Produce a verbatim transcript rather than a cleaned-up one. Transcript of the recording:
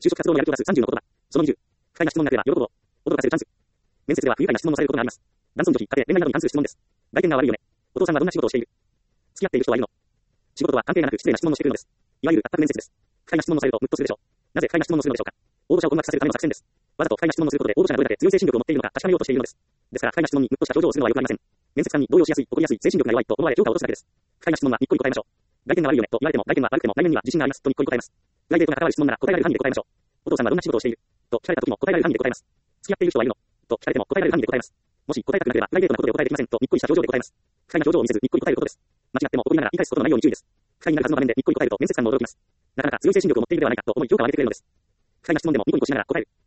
就職活動のやる気を出すさんじゅうの言葉。そのにじゅう。不快な質問が来れば喜ぶを。驚かせるチャンス。面接では不愉快な質問をされることがあります。男尊女卑、家庭、恋愛などに関する質問です。外見が悪いよね。お父さんはどんな仕事をしている？付き合っている人はいるの？仕事は関係がなく失礼な質問をしてくるのです。いわゆる圧迫面接です。不快な質問をされるとムッとするでしょう。なぜ不快な質問をするのでしょうか。応募者を困惑させるための作戦です。わざと不快な質問をすることで応募者がどれだけ強い精神力を持っているのか確かめようとしているのです。ですから不快な質問にムッとした表情をするのは良くありません。面接官に動揺しやすい、怒りやすい、精神力が弱いと思われ評価を落とすだけです。不快な質問はにっこり答えましょう。外見が悪いよねと言われても外見は悪くても内面には自信がありますとにっこり答えます。プライベートが関わる質問なら答えられる範囲で答えましょう。お父さんはどんな仕事をしていると聞かれた時も答えられる範囲で答えます。付き合っている人はいるのと聞かれても答えられる範囲で答えます。もし答えたくなければプライベートなことで答えできませんとにっこりした表情で答えます。不快な表情を見せずにっこり答えることです。間違っても怒りながら言い返すことのないように注意です。不快になるはずの場面でにっこり答えると面接官も驚きます。なかなか強い精神力を持っているではないかと思い評価を上げてくれるのです。不快な質問でもニコニコしながら答える。